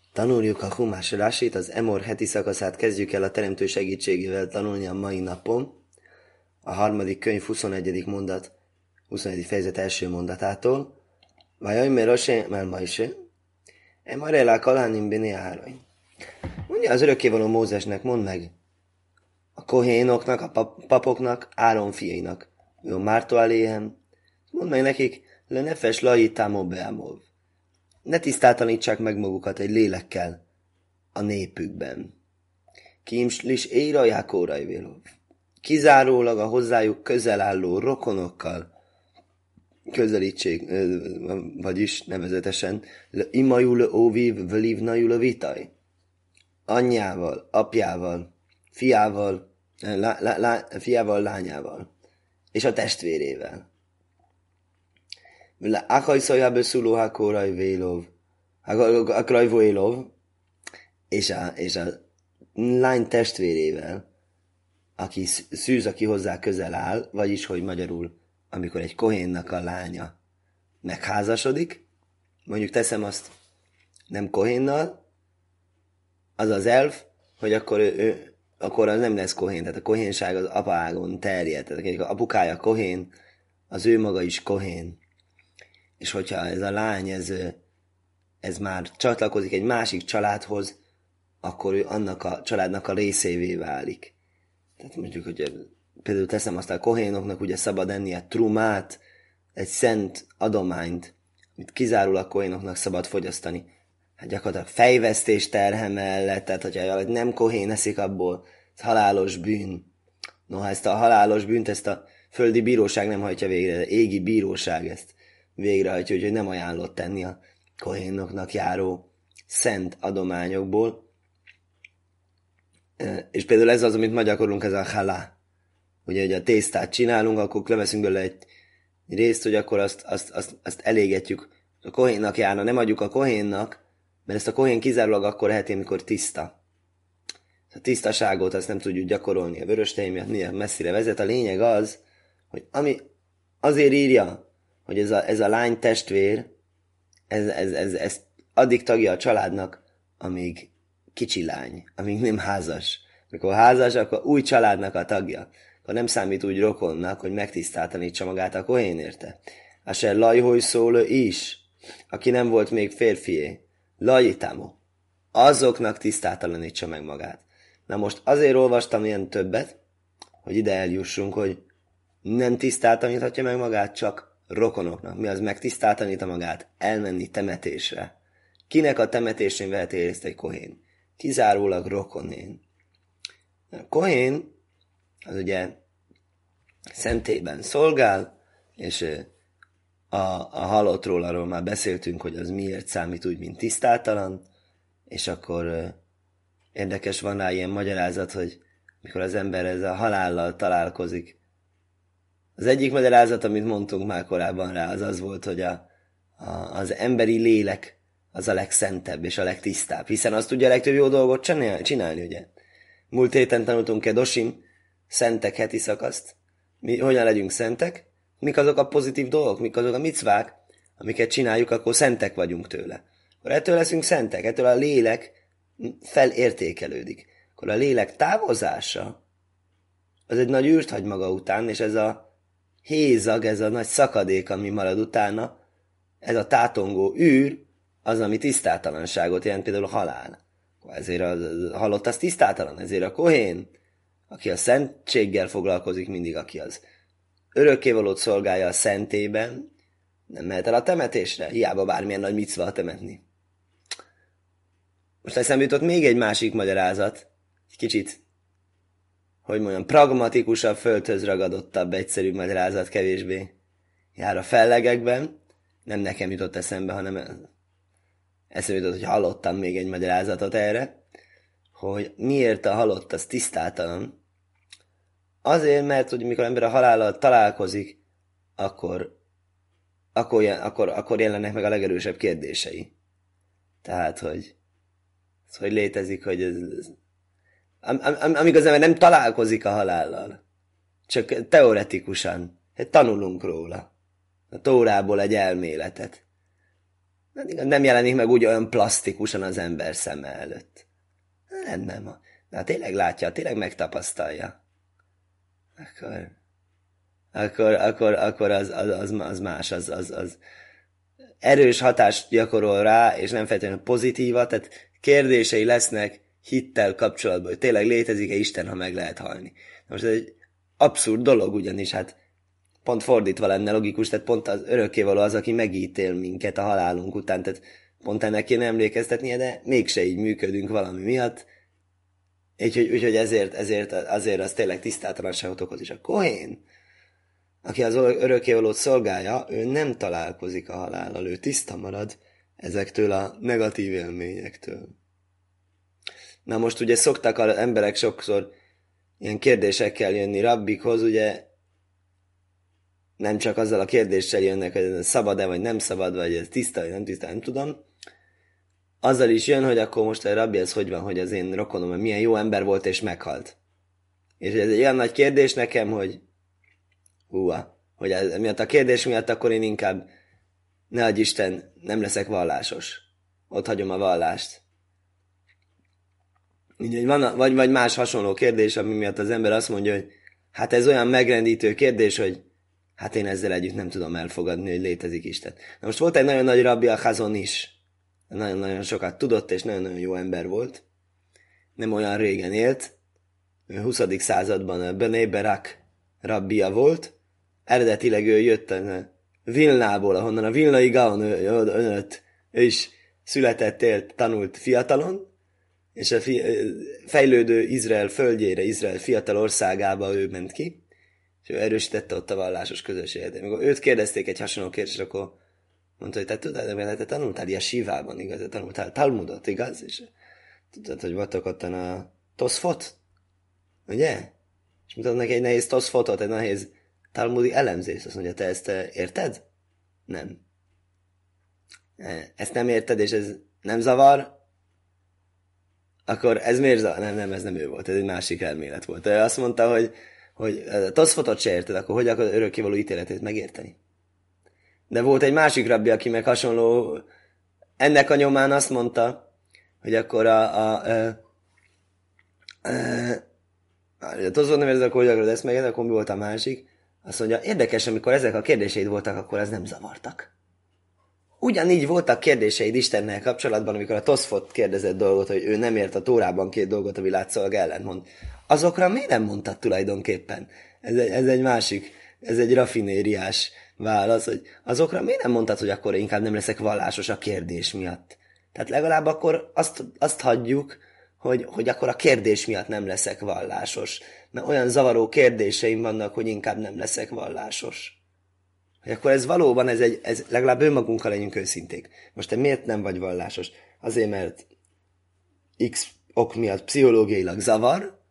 Tanuljuk a Humás Rásit, az Emor heti szakaszát kezdjük el a teremtő segítségével tanulni a mai napon. A harmadik könyv 21. mondat, 21. fejezet első mondatától. Vajajmer Rosé Melmaise, Emar elá kalánim bini árain. Mondja az örökkévaló Mózesnek, mondd meg a kohénoknak, a papoknak, Áron fiainak. Jó Márto aléhem. Mondd meg nekik, le nefes lajitámó beámov. Ne tisztátanítsák meg magukat egy lélekkel a népükben. Kimslis éraják órajvélov. Kizárólag a hozzájuk közel álló rokonokkal közelítsék, vagyis nevezetesen imajul óvív vlívnajul vitaj. Anyjával, apjával, fiával, lányával és a testvérével. Akajszaja beszúló vélov, és a lány testvérével, aki szűz, aki hozzá közel áll, vagyis, hogy magyarul, amikor egy kohénnak a lánya megházasodik, mondjuk teszem azt nem kohénnal, az az elv, hogy akkor az nem lesz kohén, tehát a kohénság az apaágon terjed, tehát az apukája kohén, az ő maga is kohén. És hogyha ez a lány, ez már csatlakozik egy másik családhoz, akkor ő annak a családnak a részévé válik. Tehát mondjuk, hogy például teszem azt, a kohénoknak ugye szabad ennie trumát, egy szent adományt, amit kizárólag kohénoknak szabad fogyasztani. Hát gyakorlatilag fejvesztés terhe mellett, tehát hogyha nem kohén eszik abból, ez halálos bűn. Noha ezt a halálos bűnt, ezt a földi bíróság nem hajtja végre, de égi bíróság ezt végrehajtja, úgyhogy nem ajánlott tenni a kohénoknak járó szent adományokból. És például ez az, amit ma gyakorlunk, ez a halá. Ugye, hogy a tésztát csinálunk, akkor leveszünk belőle egy részt, hogy akkor azt elégetjük. A kohénnak járna, nem adjuk a kohénnak, mert ezt a kohén kizárólag akkor eheti, amikor tiszta. A tisztaságot azt nem tudjuk gyakorolni a vöröstehy miatt, milyen messzire vezet. A lényeg az, hogy ami azért írja, hogy ez a lány testvér, ez addig tagja a családnak, amíg kicsi lány, amíg nem házas. Mikor házas, akkor új családnak a tagja. Akkor nem számít úgy rokonnak, hogy megtisztáltanítsa magát a kohén érte. Aser lajhoj szóló is, aki nem volt még férfié. Lajitámo. Azoknak tisztátalanítsa meg magát. Na most azért olvastam ilyen többet, hogy ide eljussunk, hogy nem tisztátalaníthatja meg magát, csak rokonoknak. Mi az megtisztátaníta magát? Elmenni temetésre. Kinek a temetésén veheti részt egy kohén? Kizárólag rokonén. A kohén az ugye szentében szolgál, és a halottról arról már beszéltünk, hogy az miért számít úgy, mint tisztátalan, és akkor érdekes, van rá ilyen magyarázat, hogy mikor az ember ezzel a halállal találkozik. Az egyik magyarázat, amit mondtunk már korábban rá, az az volt, hogy az emberi lélek az a legszentebb és a legtisztább, hiszen azt tudja a legtöbb jó dolgot csinálni, ugye? Múlt héten tanultunk Kedosim, szentek heti szakaszt. Mi hogyan legyünk szentek? Mik azok a pozitív dolgok, mik azok a micvák, amiket csináljuk, akkor szentek vagyunk tőle. Akkor ettől leszünk szentek, ettől a lélek felértékelődik. Akkor a lélek távozása az egy nagy űrt hagy maga után, és ez a hézag, ez a nagy szakadék, ami marad utána, ez a tátongó űr, az, ami tisztátalanságot jelent, például a halál. Ezért a halott az tisztátalan, ezért a kohén, aki a szentséggel foglalkozik mindig, aki az örökkévalót szolgálja a szentében, nem mehet el a temetésre, hiába bármilyen nagy micva temetni. Most eszembe jutott még egy másik magyarázat, egy kicsit, hogy mondjam, pragmatikusabb, földhöz ragadottabb, egyszerűbb magyarázat, kevésbé jár a fellegekben. Nem nekem jutott eszembe, hanem eszembe jutott, hogy hallottam még egy magyarázatot erre, hogy miért a halott az tisztátalan. Azért, mert hogy mikor ember a halállal találkozik, akkor jelennek meg a legerősebb kérdései. Tehát, hogy létezik, hogy amíg az ember nem találkozik a halállal, csak teoretikusan, tanulunk róla, a Tórából egy elméletet. Nem jelenik meg úgy olyan plastikusan az ember szeme előtt. Nem. De ha tényleg látja, tényleg megtapasztalja, akkor az más, az erős hatást gyakorol rá, és nem feltétlenül pozitíva, tehát kérdései lesznek hittel kapcsolatban, hogy tényleg létezik-e Isten, ha meg lehet halni. Most ez egy abszurd dolog, ugyanis hát pont fordítva lenne logikus, tehát pont az örökkévaló az, aki megítél minket a halálunk után, tehát pont ennek kéne emlékeztetnie, de mégse így működünk valami miatt, úgyhogy ezért az tényleg tisztátalanságot okoz is. A Kohén, aki az örökkévalót szolgálja, ő nem találkozik a halállal, ő tiszta marad ezektől a negatív élményektől. Na most ugye szoktak az emberek sokszor ilyen kérdésekkel jönni rabbikhoz, ugye nem csak azzal a kérdéssel jönnek, hogy ez szabad-e, vagy nem szabad, vagy ez tiszta, vagy nem tiszta, nem tudom. Azzal is jön, hogy akkor most a rabbi, ez hogy van, hogy az én rokonom milyen jó ember volt, és meghalt. És ez egy olyan nagy kérdés nekem, hogy hogy miatt a kérdés miatt akkor én inkább, ne adj Isten, nem leszek vallásos. Ott hagyom a vallást. Úgyhogy van, vagy más hasonló kérdés, ami miatt az ember azt mondja, hogy hát ez olyan megrendítő kérdés, hogy hát én ezzel együtt nem tudom elfogadni, hogy létezik Isten. Na most volt egy nagyon nagy rabbi, a Chazon is. Nagyon-nagyon sokat tudott, és nagyon-nagyon jó ember volt. Nem olyan régen élt. 20. században a Bnei Berak rabbia volt. Eredetileg ő jött Vilnából, ahonnan a Vilnai Gaon ő is született, élt, tanult fiatalon, és a fejlődő Izrael földjére, Izrael fiatal országába ő ment ki, és ő erősítette ott a vallásos közösséget. Amikor őt kérdezték egy hasonló kérdést, akkor mondta, hogy te tudod, te tanultál ilyen sívában, igaz? Te tanultál Talmudot, igaz? És tudod, hogy voltak ott a Toszfot? Ugye? És mutatott neki egy nehéz Toszfotot, egy nehéz talmudi elemzést. Azt mondja, te ezt érted? Nem. Ezt nem érted, és ez nem zavar? Akkor ez miért zavar? Nem, ez nem ő volt, ez egy másik elmélet volt. Ő azt mondta, hogy Toszfotot se érted, akkor hogy akarod örökkévaló ítéletét megérteni? De volt egy másik rabbi, aki meg hasonló, ennek a nyomán azt mondta, hogy akkor a Toszfot nem érted, akkor hogy akarod ezt megérteni, akkor mi volt a másik? Azt mondja, érdekes, amikor ezek a kérdéseid voltak, akkor ez nem zavartak. Ugyanígy voltak kérdéseid Istennel kapcsolatban, amikor a Toszfot kérdezett dolgot, hogy ő nem ért a Tórában két dolgot, a világszolga ellentmond. Azokra miért nem mondtad tulajdonképpen? Ez egy másik, ez egy raffinériás válasz, hogy azokra miért nem mondtad, hogy akkor inkább nem leszek vallásos a kérdés miatt? Tehát legalább akkor azt hagyjuk, hogy akkor a kérdés miatt nem leszek vallásos. Mert olyan zavaró kérdéseim vannak, hogy inkább nem leszek vallásos. Hogy akkor ez valóban, ez legalább önmagunkkal legyünk őszinték. Most te miért nem vagy vallásos? Azért, mert X ok miatt pszichológiailag zavar,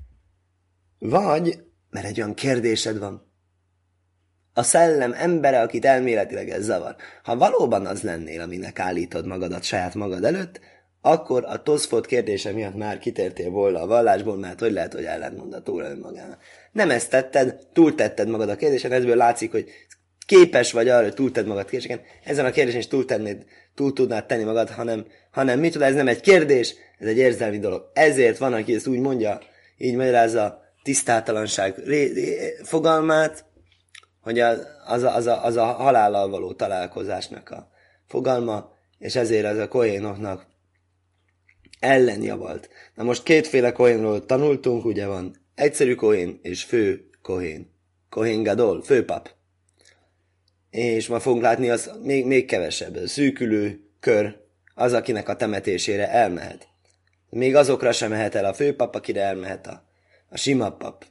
vagy mert egy olyan kérdésed van. A szellem embere, akit elméletileg ez zavar. Ha valóban az lennél, aminek állítod magadat saját magad előtt, akkor a Toszfot kérdése miatt már kitértél volna a vallásból, mert hogy lehet, hogy ellentmond a Tóra önmagának. Nem ezt tetted, túltetted magad a kérdésen, ezből látszik, hogy képes vagy arra, hogy túltedd magad kérdéseken. Ezen a kérdésen is túl tudnád tenni magad, hanem mit tud, ez nem egy kérdés, ez egy érzelmi dolog. Ezért van, aki ezt úgy mondja, így magyarázza tisztátalanság fogalmát, hogy az a halállal való találkozásnak a fogalma, és ezért ez a kohénoknak ellenjavalt. Na most kétféle kohénról tanultunk, ugye van egyszerű kohén és fő kohén. Kohén gadol, főpap. És ma fogunk látni, az még kevesebb. A szűkülő kör az, akinek a temetésére elmehet. Még azokra sem mehet el a főpap, akire elmehet a sima pap.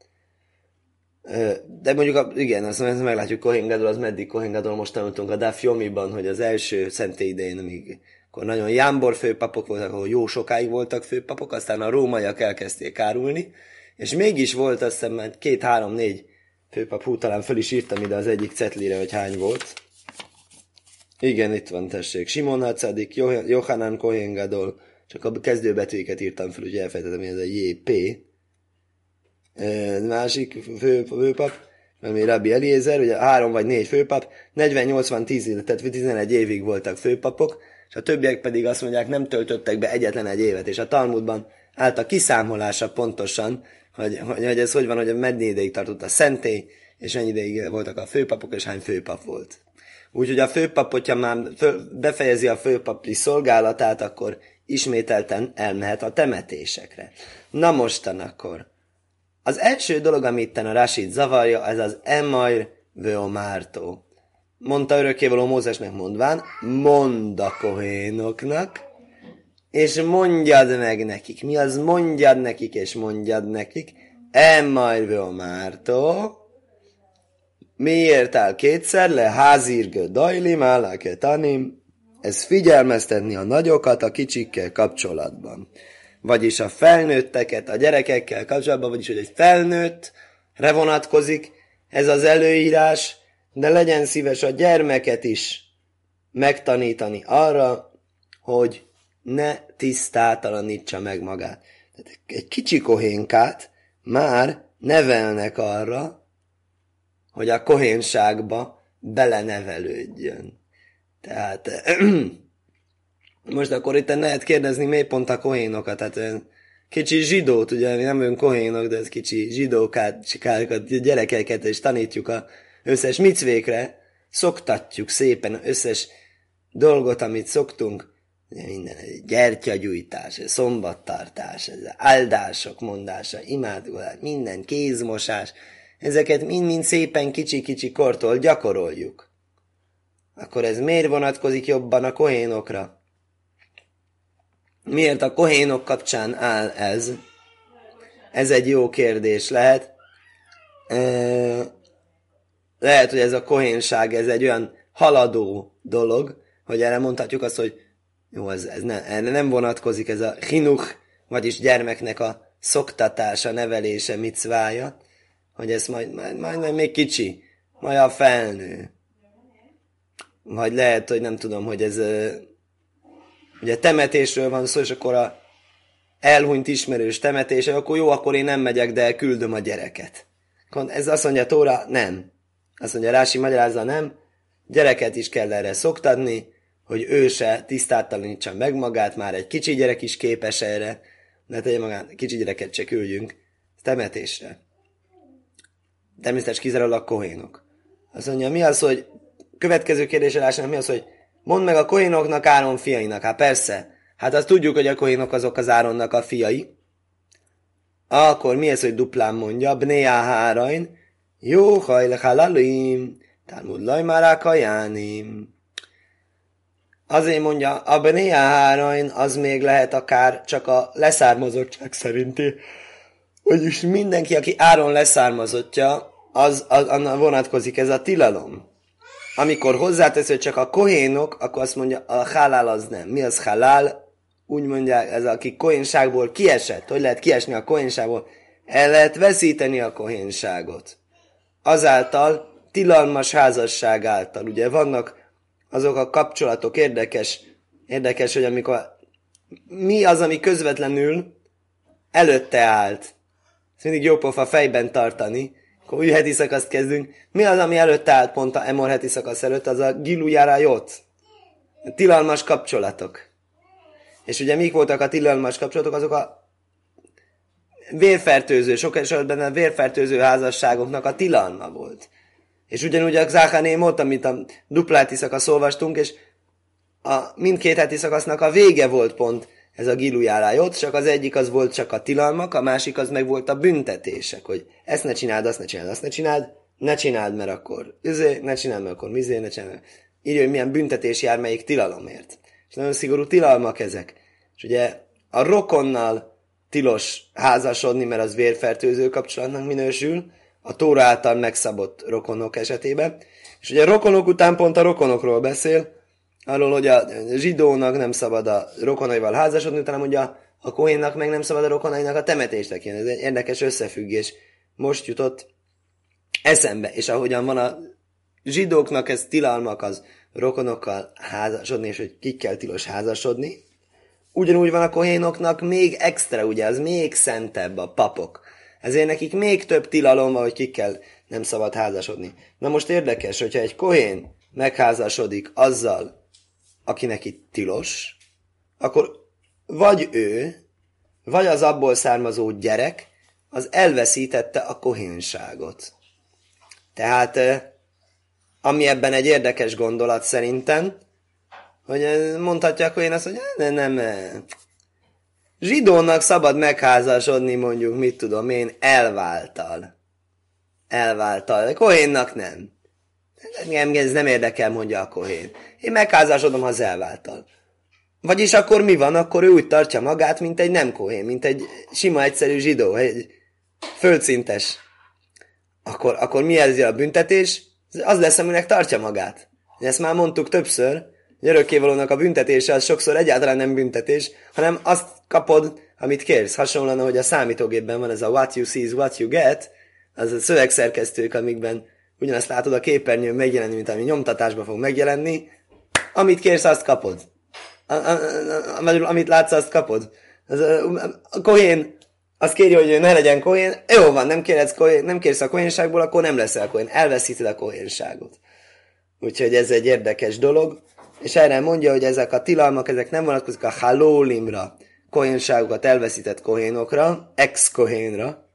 De mondjuk, igen, azt meglátjuk, Kohén Gadol, az meddig Kohén Gadol, most tanultunk a Daf Yomiban, hogy az első szentély idején, amíg akkor nagyon jámbor főpapok voltak, ahol jó sokáig voltak főpapok, aztán a rómaiak elkezdték árulni, és mégis volt azt hiszem már 2, 3, 4 főpap, talán föl is írtam ide az egyik cetlire, hogy hány volt. Igen, itt van, tessék. Simon Hacadik, Johanan Kohén Gadol, csak a kezdőbetűiket írtam föl, hogy elfelejtettem, hogy ez a JP. Másik főpap, ami Rabbi Eliezer, ugye 3 vagy 4 főpap, 40-80-10, tehát 11 évig voltak főpapok, és a többiek pedig azt mondják, nem töltöttek be egyetlen egy évet, és a Talmudban állt a kiszámolása pontosan, hogy ez hogy van, hogy mennyi ideig tartott a szentély, és mennyi ideig voltak a főpapok, és hány főpap volt. Úgyhogy a főpap, hogyha már befejezi a főpapi szolgálatát, akkor ismételten elmehet a temetésekre. Na mostan akkor. Az első dolog, amit itten a Rasit zavarja, ez az Emair Veomártó. Mondta örökkévaló Mózesnek mondván, mondd a kohénoknak, és mondjad meg nekik. Mi az mondjad nekik, és mondjad nekik? Emair Veomártó. Miért áll kétszer le? Házírgő dajlim, állake tanim. Ez figyelmeztetni a nagyokat a kicsikkel kapcsolatban. Vagyis a felnőtteket a gyerekekkel kapcsolatban, vagyis hogy egy felnőttre vonatkozik ez az előírás, de legyen szíves a gyermeket is megtanítani arra, hogy ne tisztátalanítsa meg magát. Tehát egy kicsi kohénkát már nevelnek arra, hogy a kohénságba belenevelődjön. Tehát most akkor itt lehet kérdezni, miért pont a kohénokat, tehát kicsi zsidót, ugye mi nem vagyunk kohénok, de ez kicsi zsidókat, gyerekeket, és tanítjuk az összes micvékre, szoktatjuk szépen összes dolgot, amit szoktunk, minden, gyertyagyújtás, szombattartás, áldások mondása, imádkozás, minden kézmosás, ezeket mind-mind szépen kicsi-kicsi kortól gyakoroljuk. Akkor ez miért vonatkozik jobban a kohénokra? Miért a kohénok kapcsán áll ez? Ez egy jó kérdés lehet. Lehet, hogy ez a kohénság, ez egy olyan haladó dolog, hogy erre mondhatjuk azt, hogy jó, erre nem vonatkozik ez a chinuch, vagyis gyermeknek a szoktatása, nevelése, micvája, hogy ez majd még kicsi, majd a felnő. Vagy lehet, hogy nem tudom, hogy ez ugye temetésről van szó, és akkor a elhunyt ismerős temetése, akkor jó, akkor én nem megyek, de küldöm a gyereket. Ez azt mondja Tóra, nem. Azt mondja Rási magyarázza, nem. Gyereket is kell erre szoktatni, hogy ő se tisztátalanítsa meg magát, már egy kicsi gyerek is képes erre, de tegye magát, kicsi gyereket se küldjünk temetésre. Természetesen kizárólag kohénok. Azt mondja, mi az, hogy következő kérdésre lássanak, mi az, hogy mondd meg a kohénoknak Áron fiainak. Hát persze, hát azt tudjuk, hogy a kohénok azok az Áronnak a fiai. Akkor mi ez, hogy duplán mondja? Bnéá hárain, jó hajle halalim, Talmud lajmárák hajánim. Azért mondja, a Bnéá hárain az még lehet akár csak a leszármazottság szerinti. Vagyis mindenki, aki Áron leszármazottja, annak vonatkozik ez a tilalom. Amikor hozzátesz, hogy csak a kohénok, akkor azt mondja, a halál az nem. Mi az halál? Úgy mondják, ez aki kohénságból kiesett. Hogy lehet kiesni a kohénságból? El lehet veszíteni a kohénságot. Azáltal, tilalmas házasság által. Ugye vannak azok a kapcsolatok, érdekes, hogy amikor mi az, ami közvetlenül előtte állt. Ezt mindig jó pofa fejben tartani. Akkor új heti szakaszt kezdünk. Mi az, ami előtte állt pont a Emor heti szakasz előtt? Az a Gilujára Jot. Tilalmas kapcsolatok. És ugye mik voltak a tilalmas kapcsolatok? Azok a vérfertőző, sok esetben a vérfertőző házasságoknak a tilalma volt. És ugyanúgy a Záhanémot, amit a dupla heti szakasz olvastunk, és a mindkét heti szakasznak a vége volt pont ez a Gilujára Jot, csak az egyik az volt csak a tilalmak, a másik az meg volt a büntetések, hogy ezt ne csináld, azt ne csináld, azt ne csináld, ne csináld, mert akkor ne csináld, mert akkor ne csináld. Írja, hogy milyen büntetés jár melyik tilalomért. És nagyon szigorú tilalmak ezek. És ugye a rokonnal tilos házasodni, mert az vérfertőző kapcsolatnak minősül, a Tóra által megszabott rokonok esetében. És ugye a rokonok után pont a rokonokról beszél, arról, hogy a zsidónak nem szabad a rokonaival házasodni, utána mondja, a kohénnak meg nem szabad a rokonainak a temetést tekinteni. Ez egy érdekes összefüggés. Most jutott eszembe, és ahogyan van a zsidóknak ez tilalmak az rokonokkal házasodni, és hogy kikkel tilos házasodni, ugyanúgy van a kohénoknak még extra, ugye, az még szentebb a papok. Ezért nekik még több tilalom van, hogy kikkel nem szabad házasodni. Na most érdekes, hogyha egy kohén megházasodik azzal, aki neki tilos, akkor vagy ő, vagy az abból származó gyerek, az elveszítette a kohénságot. Tehát, ami ebben egy érdekes gondolat szerintem, hogy mondhatja a kohén azt, hogy nem, zsidónak szabad megházasodni mondjuk, mit tudom én, elváltal. Kohénnak nem. Engem ez nem érdekel, mondja a kohén. Én megházasodom, ha az elváltal. Vagyis akkor mi van? Akkor ő úgy tartja magát, mint egy nem kohén, mint egy sima, egyszerű zsidó, egy földszintes. Akkor mi ez a büntetés? Az lesz, aminek tartja magát. Ezt már mondtuk többször, hogy örökkévalónak a büntetése az sokszor egyáltalán nem büntetés, hanem azt kapod, amit kérsz. Hasonlóan, hogy a számítógépben van ez a what you see is what you get, az a szövegszerkesztők, amikben ugyanazt látod a képernyőn megjelenni, mint ami nyomtatásban fog megjelenni. Amit kérsz, azt kapod. Amit látsz, azt kapod. A kohén azt kéri, hogy ne legyen kohén. Jó van, nem kérsz a kohénságból, akkor nem leszel kohén. Elveszíted a kohénságot. Úgyhogy ez egy érdekes dolog. És erre mondja, hogy ezek a tilalmak, ezek nem vonatkozik a halólimra, kohénságokat elveszített kohénokra, ex-kohénra.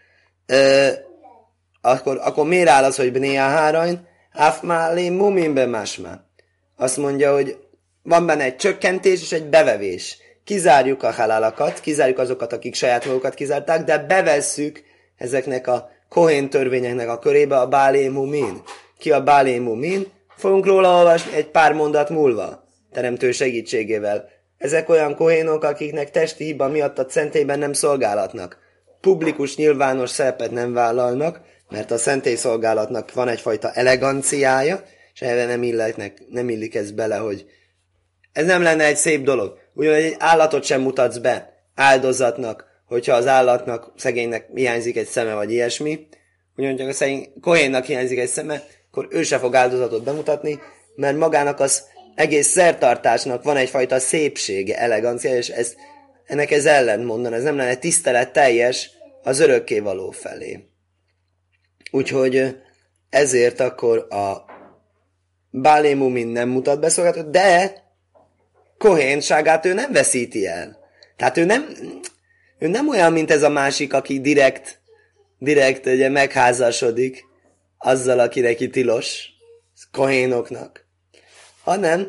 Akkor miért áll az, hogy bnéa hárain? Áfmálé muminbe másmá. Azt mondja, hogy van benne egy csökkentés és egy bevevés. Kizárjuk a halálakat, kizárjuk azokat, akik saját magukat kizárták, de bevesszük ezeknek a kohén törvényeknek a körébe a bálé mumin. Ki a bálé mumin? Fogunk róla olvasni egy pár mondat múlva, teremtő segítségével. Ezek olyan kohénok, akiknek testi hiba miatt a szentélyben nem szolgálatnak. Publikus, nyilvános szerepet nem vállalnak, mert a szentélyszolgálatnak van egyfajta eleganciája, és erre nem illik ez bele, hogy ez nem lenne egy szép dolog. Ugyanúgy egy állatot sem mutatsz be áldozatnak, hogyha az állatnak, szegénynek hiányzik egy szeme, vagy ilyesmi. Ugyanúgy, ha a szegény kohénnak hiányzik egy szeme, akkor ő se fog áldozatot bemutatni, mert magának az egész szertartásnak van egyfajta szépsége, elegancia, és ennek ez ellentmondan, ez nem lenne tisztelet teljes az örökkévaló felé. Úgyhogy ezért akkor a bálé mumin nem mutat be szolgálatot, de kohénságát ő nem veszíti el. Tehát ő nem olyan, mint ez a másik, aki direkt ugye, megházasodik azzal, aki neki tilos, kohénoknak. Hanem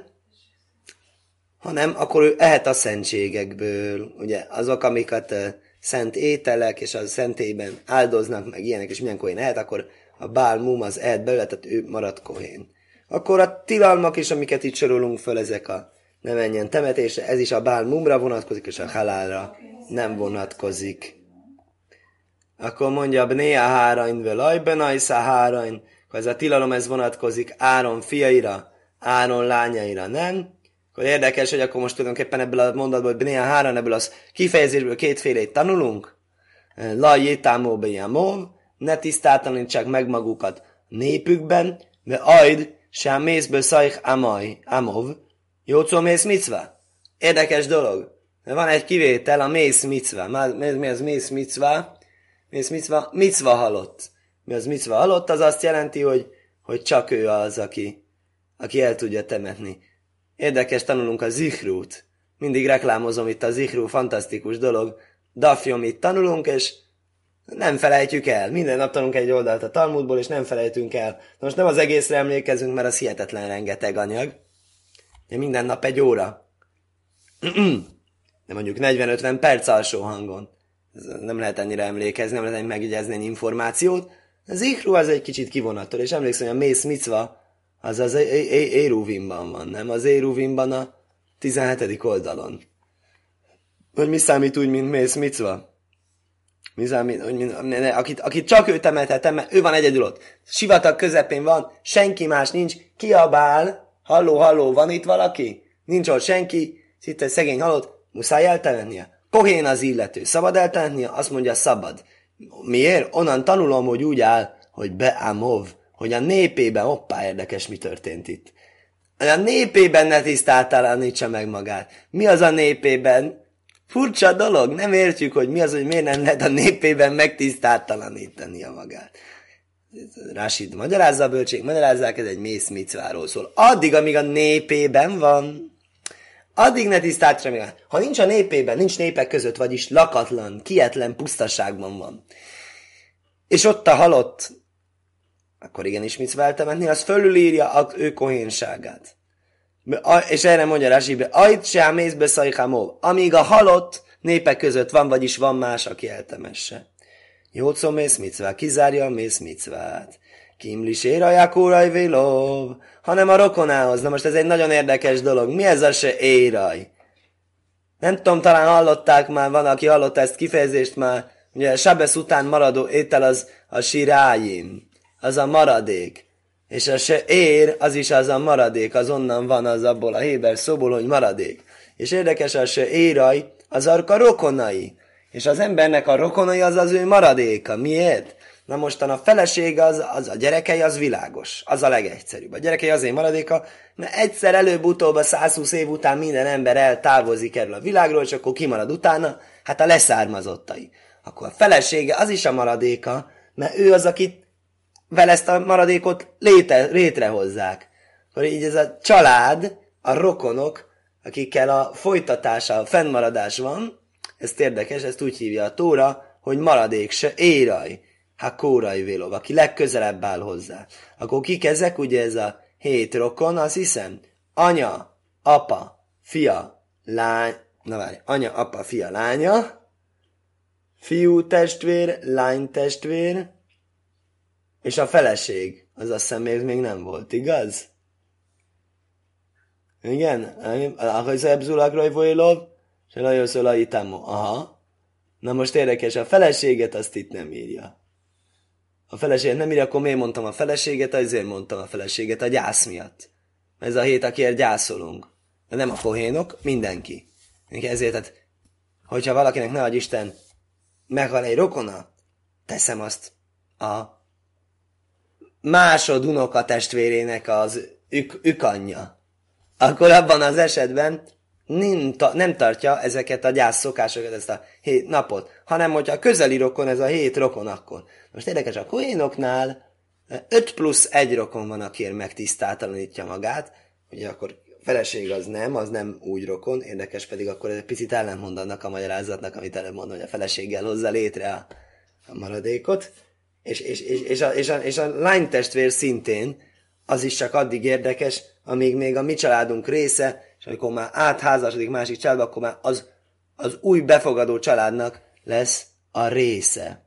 akkor ő ehet a szentségekből, ugye azok, amiket szent ételek, és a szentélyben áldoznak, meg ilyenek, és milyen kohén ehet, akkor a bál mum az ehet belőle, tehát ő marad kohén. Akkor a tilalmak is, amiket itt sorolunk föl, ezek a ne menjen temetésre, ez is a bál mumra vonatkozik, és a halálra nem vonatkozik. Akkor mondja, bnéa hárain velaj, benajszá hárain, akkor ez a tilalom, ez vonatkozik Áron fiaira, Áron lányaira, nem? Akkor érdekes, hogy akkor most tulajdonképpen ebből a mondatból, hogy bnéa hárain, ebből az kifejezésből kétfélét tanulunk. Laj jétámó bejamov, ne tisztátanítsák meg magukat népükben, de ajd, sem mészből szajh amov, jócó mész micva. Érdekes dolog. De van egy kivétel, a mész micva. Mi az mész micva? Mész micva? Micva halott. Mi az micva halott? Az azt jelenti, hogy csak ő az, aki el tudja temetni. Érdekes, tanulunk a Zichrút. Mindig reklámozom itt a Zichrú, fantasztikus dolog. Dafjomit tanulunk, és nem felejtjük el. Minden nap tanulunk egy oldalt a Talmudból, és nem felejtünk el. Most nem az egészre emlékezünk, mert az hihetetlen rengeteg anyag. De minden nap egy óra. De mondjuk 40-50 perc alsó hangon. Nem lehet ennyire emlékezni, nem lehet megjegyezni egy információt. Az Zichrú az egy kicsit kivonattól, és emlékszem, hogy a mész micva az az Éruvimban van, nem? Az Éruvimban a 17. oldalon. Hogy mi számít úgy, mint mész micva? Mi számít, akit csak ő temethet, mert ő van egyedül ott. Sivatag közepén van, senki más nincs, kiabál, halló, van itt valaki? Nincs ott senki, itt egy szegény halott, muszáj eltemetnie. Kohén az illető, szabad eltemetnie? Azt mondja, szabad. Miért? Onnan tanulom, hogy úgy áll, hogy beámov, hogy a népében, hoppá, érdekes, mi történt itt. A népében ne tisztátalanítsa meg magát. Mi az a népében? Furcsa dolog, nem értjük, hogy mi az, hogy miért nem lehet a népében megtisztátalanítania magát. Rásid magyarázza a bölcsék, magyarázzák, ez egy mész micváról szól. Addig, amíg a népében van, addig ne tisztáltsa meg. Ha nincs a népében, nincs népek között, vagyis lakatlan, kietlen pusztaságban van, és ott a halott, akkor igenis micvál temetni, az fölülírja az ő kohénságát. És erre mondja Rásibe, ajt se a mészbe szajhámov, amíg a halott népek között van, vagyis van más, aki eltemesse. Jócó mész micvá, kizárja a mész micvát. Kimlis éraják óraj vélov, hanem a rokonához. Na most ez egy nagyon érdekes dolog. Mi ez a se éraj? Nem tudom, talán hallották már, van, aki hallotta ezt kifejezést már, ugye a Sabesz után maradó étel az a sirájim, az a maradék. És a se ér, az is az a maradék, az onnan van, az abból a héber szóból, hogy maradék. És érdekes, a se éraj, az a rokonai. És az embernek a rokonai az az ő maradéka. Miért? Na mostan a feleség az a gyerekei, az világos. Az a legegyszerűbb. A gyerekei azért maradéka, mert egyszer előbb-utóbb a 120 év után minden ember eltávozik erről a világról, és akkor kimarad utána, hát a leszármazottai. Akkor a felesége az is a maradéka, mert ő az, akit vele ezt a maradékot létrehozzák. Akkor így ez a család, a rokonok, akikkel a folytatása, a fennmaradás van, ezt érdekes, ezt úgy hívja a Tóra, hogy maradék se éraj, ha kóraj vélov, aki legközelebb áll hozzá. Akkor kik ezek, ugye ez a 7 rokon, azt hiszem, anya, apa, fia, lány, na várj, anya, apa, fia, lánya, fiú testvér, lány testvér, és a feleség, az azt hiszem még nem volt, igaz? Igen? Ahhoz ebzulakrai vélov, se nagyon szól a itámó. Aha. Na most érdekes, a feleséget azt itt nem írja. A feleséget nem írja, akkor miért mondtam a feleséget? Azért mondtam a feleséget a gyász miatt. Ez a 7, akiért gyászolunk. De nem a kohénok, mindenki. Ezért, tehát, hogyha valakinek ne adj Isten meghal egy rokona, teszem azt a másodunoka testvérének az anyja. Akkor abban az esetben nem tartja ezeket a gyász szokásokat, ezt a 7 napot, hanem hogyha a közeli rokon, ez a 7 rokon akkor. Most érdekes, a kohénoknál 5+1 rokon van, akiért megtisztátalanítja magát, ugye akkor feleség az nem úgy rokon, érdekes pedig akkor egy picit ellentmond annak a magyarázatnak, amit előbb mondom, hogy a feleséggel hozza létre a maradékot, és a lánytestvér szintén, az is csak addig érdekes, amíg még a mi családunk része, és amikor már átházasodik másik családba, akkor már az új befogadó családnak lesz a része.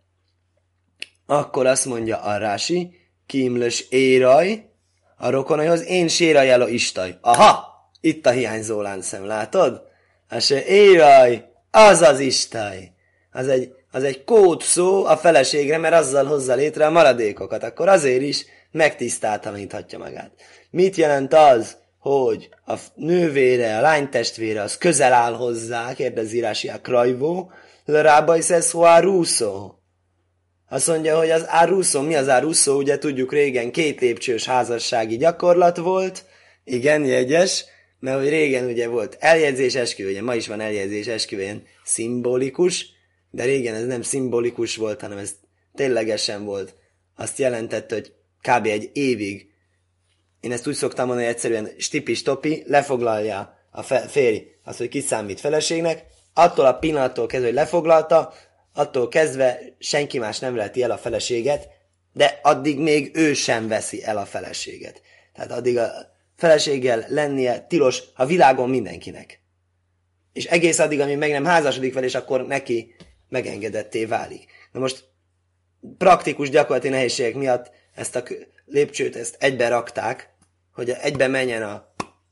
Akkor azt mondja a Rási, kimlös éraj, a rokonaihoz én sérajáló istaj. Aha! Itt a hiányzó láncszem, látod? Se éraj, az az istaj. Az egy kód szó a feleségre, mert azzal hozza létre a maradékokat. Akkor azért is megtisztátalaníthatja magát. Mit jelent az, hogy a nővére, a lánytestvére az közel áll hozzá, kérdezi Rási a krajvó, rábai szeszó a rúszó. Azt mondja, hogy az áruszó, mi az áruszó? Ugye tudjuk régen 2 lépcsős házassági gyakorlat volt, igen, jegyes, mert hogy régen ugye volt eljegyzés esküvő, ugye ma is van eljegyzés esküvőn, szimbolikus, de régen ez nem szimbolikus volt, hanem ez ténylegesen volt. Azt jelentette, hogy kb. Egy évig, én ezt úgy szoktam mondani, hogy egyszerűen stipi-stopi, lefoglalja a férj azt, hogy kit számít feleségnek, attól a pillanattól kezdve, hogy lefoglalta, attól kezdve senki más nem veheti el a feleséget, de addig még ő sem veszi el a feleséget. Tehát addig a feleséggel lennie tilos a világon mindenkinek. És egész addig, amíg meg nem házasodik fel, és akkor neki megengedetté válik. Na most praktikus gyakorlati nehézségek miatt ezt a lépcsőt ezt egybe rakták, hogy egybe menjen a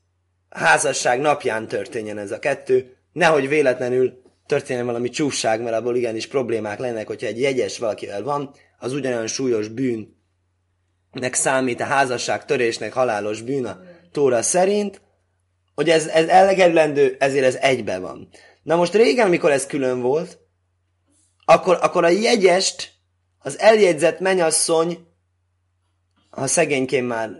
házasság napján történjen ez a 2, nehogy véletlenül történjen valami csúfság, mert abból igenis problémák lennek, hogyha egy jegyes valakivel van, az ugyanolyan súlyos bűnnek számít a házasság törésnek halálos bűn a Tóra szerint, hogy ez elkerülendő, ezért ez egybe van. Na most régen, amikor ez külön volt, akkor a jegyest, az eljegyzett mennyasszony, ha szegényként már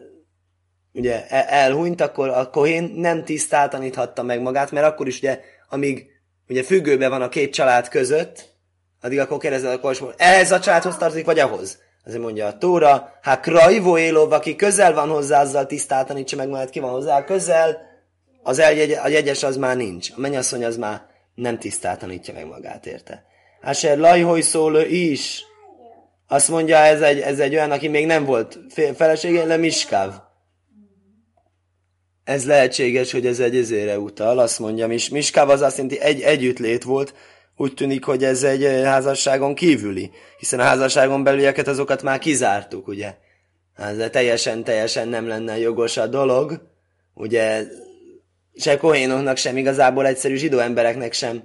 ugye elhunyt, akkor a kohén nem tisztátaníthatta meg magát, mert akkor is ugye, amíg ugye függőben van a két család között, addig akkor kérdezed a korsból, ehhez a családhoz tartozik, vagy ahhoz? Azért mondja a Tóra, hát krajvó élov, aki közel van hozzá, azzal tisztáltanítsa meg, majd ki van hozzá közel, a jegyes az már nincs. A mennyasszony az már nem tisztáltanítja meg magát, érte. Áser lajhoj szóló is. Azt mondja, ez egy olyan, aki még nem volt felesége, le miskáv. Ez lehetséges, hogy ez egy ezére utal. Azt mondja, miskáv az azt jelenti, egy együttlét volt. Úgy tűnik, hogy ez egy házasságon kívüli. Hiszen a házasságon belülieket azokat már kizártuk, ugye. Ez teljesen nem lenne jogos a dolog. Ugye se kohénoknak sem, igazából egyszerű zsidó embereknek sem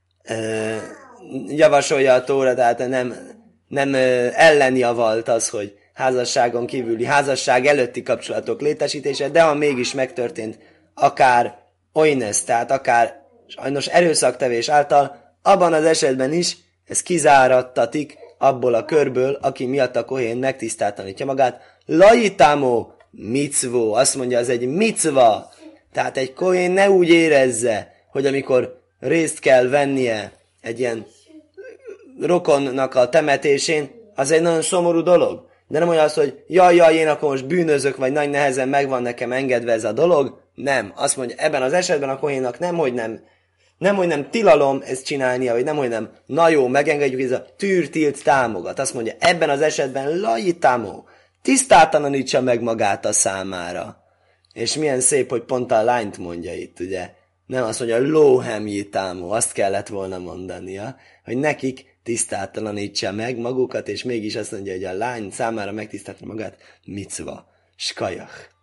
javasolja a Tóra, tehát nem ellenjavalt az, hogy házasságon kívüli, házasság előtti kapcsolatok létesítése, de ha mégis megtörtént, akár oinesz, tehát akár sajnos erőszaktevés által, abban az esetben is ez kizárattatik abból a körből, aki miatt a kohén megtisztáltanítja magát. Laitámó micvó, azt mondja, ez egy micva. Tehát egy kohén ne úgy érezze, hogy amikor részt kell vennie egy ilyen rokonnak a temetésén, az egy nagyon szomorú dolog. De nem olyan az, hogy jaj, én akkor most bűnözök, vagy nagy nehezen megvan nekem engedve ez a dolog. Nem. Azt mondja, ebben az esetben a kohénnak nem, hogy nem tilalom ezt csinálnia, vagy nem, hogy nem, na jó, megengedjük, ez a tűrtilt támogat. Azt mondja, ebben az esetben lajitámó, tisztátalanítsa meg magát a számára. És milyen szép, hogy pont a lányt mondja itt, ugye. Nem azt mondja, lóhemjitámó, azt kellett volna mondania, hogy nekik tisztátalanítsa meg magukat, és mégis azt mondja, hogy a lány számára megtisztálta magát, micva, skajach.